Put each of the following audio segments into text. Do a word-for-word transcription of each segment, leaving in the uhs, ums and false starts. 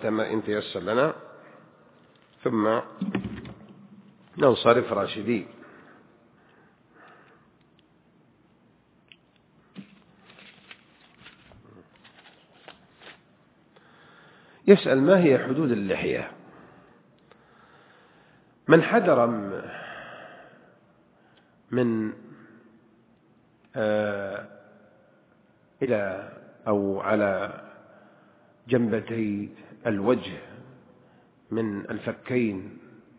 إن تيسر لنا، ثم ننصرف راشدين. يسأل: ما هي حدود اللحية؟ من حدر من آه إلى أو على جنبتي الوجه من الفكين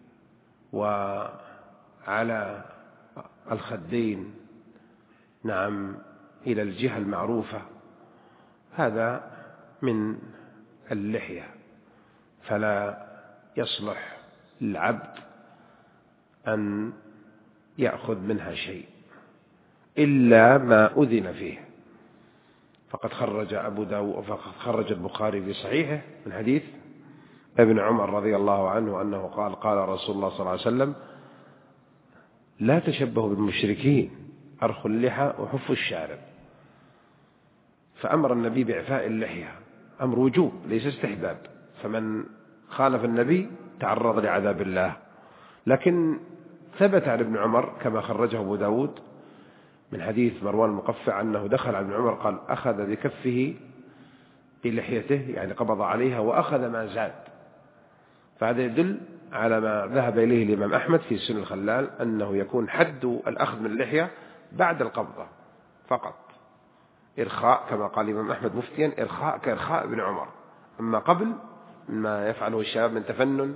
وعلى الخدين، نعم، إلى الجهة المعروفة، هذا من اللحية، فلا يصلح للعبد أن يأخذ منها شيء إلا ما أذن فيه. فقد خرج أبو داود فقد خرج البخاري في صحيحه من حديث ابن عمر رضي الله عنه أنه قال: قال رسول الله صلى الله عليه وسلم: لا تشبهوا بالمشركين، أرخوا اللحى وحفوا الشارب. فأمر النبي بإعفاء اللحية، أمر وجوب ليس استحباب، فمن خالف النبي تعرض لعذاب الله. لكن ثبت عن ابن عمر كما خرجه أبو داود من حديث مروان المقفع أنه دخل على ابن عمر قال: أخذ بكفه بلحيته، يعني قبض عليها وأخذ ما زاد. فهذا يدل على ما ذهب إليه الإمام أحمد في سنن الخلال، أنه يكون حد الأخذ من اللحية بعد القبضة فقط، إرخاء كما قال الإمام أحمد مفتيا: إرخاء كإرخاء ابن عمر. أما قبل ما يفعله الشباب من تفنن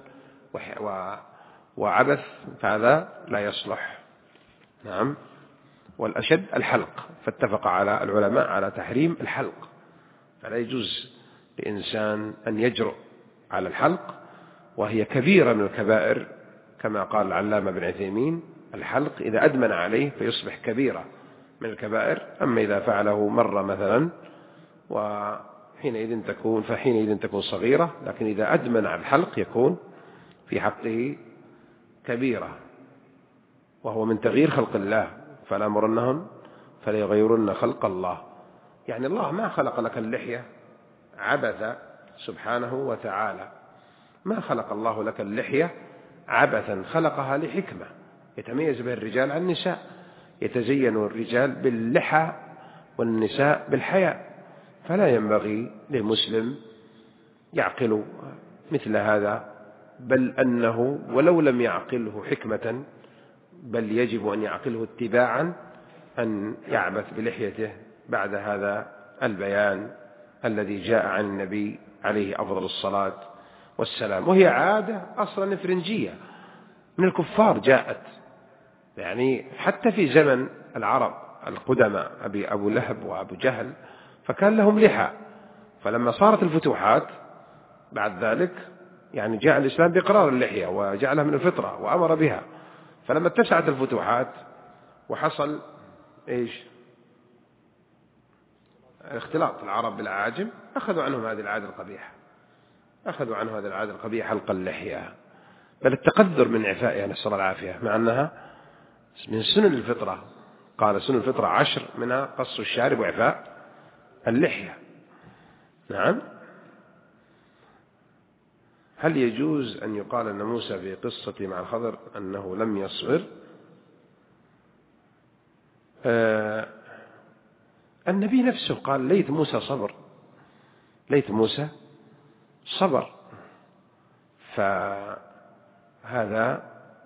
وعبث فهذا لا يصلح. نعم. والأشد الحلق، فاتفق على العلماء على تحريم الحلق، فلا يجوز لإنسان أن يجرؤ على الحلق، وهي كبيرة من الكبائر كما قال العلامة بن عثيمين: الحلق إذا أدمن عليه فيصبح كبيرة من الكبائر، أما إذا فعله مرة مثلا وحينئذ تكون فحينئذ تكون صغيرة، لكن إذا أدمن على الحلق يكون في حقه كبيرة، وهو من تغيير خلق الله: فلا مرنهم فليغيرن خلق الله. يعني الله ما خلق لك اللحية عبثا سبحانه وتعالى، ما خلق الله لك اللحية عبثا، خلقها لحكمة يتميز بها الرجال عن النساء، يتزين الرجال باللحى والنساء بالحياء. فلا ينبغي للمسلم يعقل مثل هذا، بل أنه ولو لم يعقله حكمة بل يجب أن يعقله اتباعا أن يعبث بلحيته بعد هذا البيان الذي جاء عن النبي عليه أفضل الصلاة والسلام. وهي عادة أصلا فرنجية من الكفار جاءت، يعني حتى في زمن العرب القدماء أبي أبو لهب وأبو جهل فكان لهم لحى، فلما صارت الفتوحات بعد ذلك يعني جاء الإسلام بإقرار اللحية وجعلها من الفطرة وأمر بها. فلما اتسعت الفتوحات وحصل إيش اختلاط العرب بالعاجم، أخذوا عنهم هذه العادة القبيحة، أخذوا عنه هذه العادة القبيحة حلق اللحية، بل التقدر من إعفائها نسأل الله العافية، مع أنها من سنن الفطرة. قال سنن الفطرة عشر، منها قص الشارب وإعفاء اللحية. نعم. هل يجوز أن يقال أن موسى في قصة مع الخضر أنه لم يصبر؟ آه النبي نفسه قال: ليت موسى صبر، ليت موسى صبر. فهذا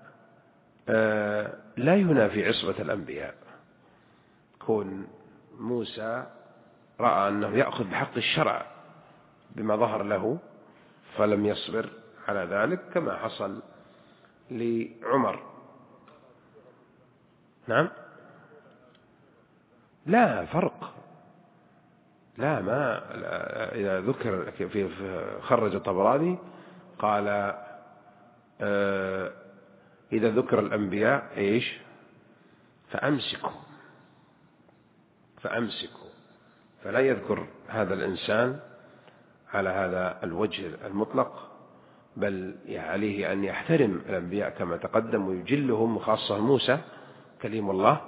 آه لا ينافي عصمة الأنبياء. كون موسى رأى أنه يأخذ بحق الشرع بما ظهر له فلم يصبر على ذلك، كما حصل لعمر. نعم. لا فرق، لا ما لا إذا ذكر في خرج الطبراني قال آه إذا ذكر الأنبياء إيش فأمسكوا فأمسكوا فلا يذكر هذا الإنسان على هذا الوجه المطلق، بل عليه أن يحترم الأنبياء كما تقدم ويجلهم، وخاصة موسى كليم الله،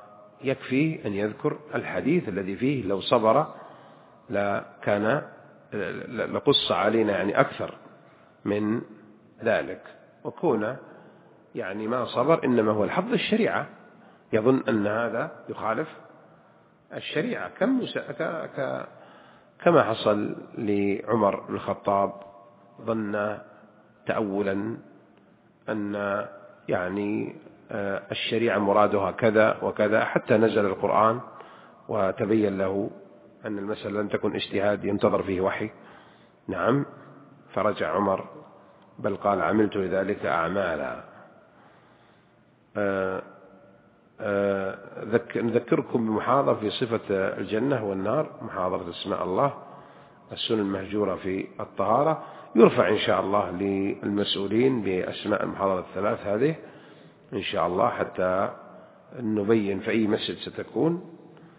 ويكفي أن يذكر الحديث الذي فيه لو صبر لا كان لقص علينا يعني أكثر من ذلك. وكون يعني ما صبر إنما هو الحظ الشريعة، يظن أن هذا يخالف الشريعة، كم كما حصل لعمر بن الخطاب، ظن تأولا أن يعني الشريعة مرادها كذا وكذا، حتى نزل القرآن وتبين له أن المسألة لم تكن اجتهاد ينتظر فيه وحي. نعم، فرجع عمر بل قال عملت لذلك أعمالا. نذكركم بمحاضرة في صفة الجنة والنار، محاضرة اسماء الله، السنن المهجورة في الطهارة، يرفع إن شاء الله للمسؤولين بأسماء المحاضرة الثلاث هذه إن شاء الله، حتى نبين في أي مسجد ستكون،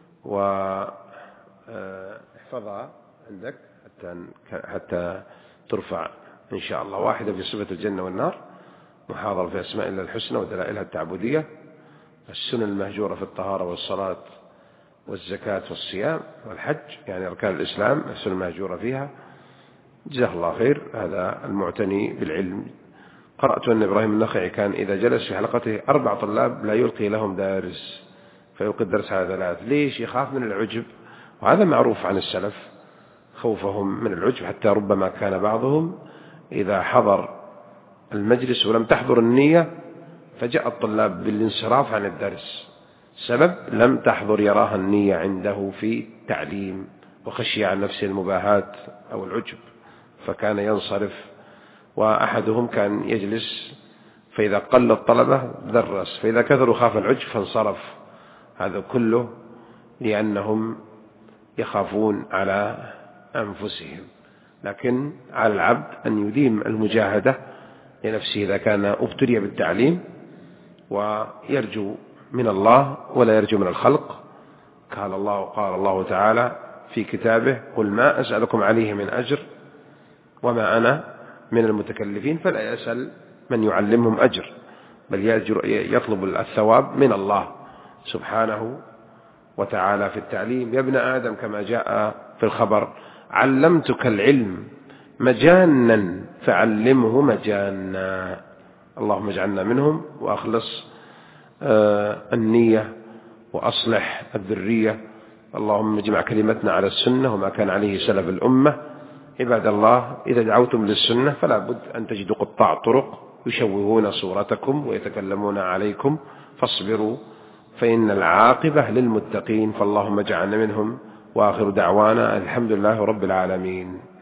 واحفظها عندك حتى حتى ترفع إن شاء الله. واحدة في صفة الجنة والنار، محاضرة في أسماء الله الحسنى ودلائلها التعبدية، السنن المهجورة في الطهارة والصلاة والزكاة والصيام والحج، يعني أركان الإسلام السنن المهجورة فيها. جزاه الله خير هذا المعتني بالعلم. قرأت أن إبراهيم النخعي كان إذا جلس في حلقته أربع طلاب لا يلقي لهم دارس، فيلقي الدرس على ثلاث. ليش؟ يخاف من العجب، وهذا معروف عن السلف خوفهم من العجب، حتى ربما كان بعضهم إذا حضر المجلس ولم تحضر النية فجاء الطلاب بالانصراف عن الدرس، سبب لم تحضر يراها النية عنده في تعليم، وخشي عن نفسه المباهات أو العجب فكان ينصرف. وأحدهم كان يجلس فإذا قل الطلبة درس، فإذا كثروا خاف العجب فانصرف. هذا كله لأنهم يخافون على أنفسهم. لكن على العبد أن يديم المجاهدة لنفسه إذا كان ابتلي بالتعليم، ويرجو من الله ولا يرجو من الخلق. قال الله قال الله تعالى في كتابه قل ما أسألكم عليه من أجر وما أنا من المتكلفين، فلا يسأل من يعلمهم أجر، بل يطلب الثواب من الله سبحانه وتعالى في التعليم. يا ابن آدم كما جاء في الخبر علمتك العلم مجانا فعلمه مجانا. اللهم اجعلنا منهم، وأخلص النية وأصلح الذرية. اللهم اجمع كلمتنا على السنة وما كان عليه سلف الأمة. عباد الله، إذا دعوتم للسنة فلا بد أن تجدوا قطاع طرق يشوهون صورتكم ويتكلمون عليكم، فاصبروا فإن العاقبة للمتقين. فاللهم اجعلنا منهم، وآخر دعوانا الحمد لله رب العالمين.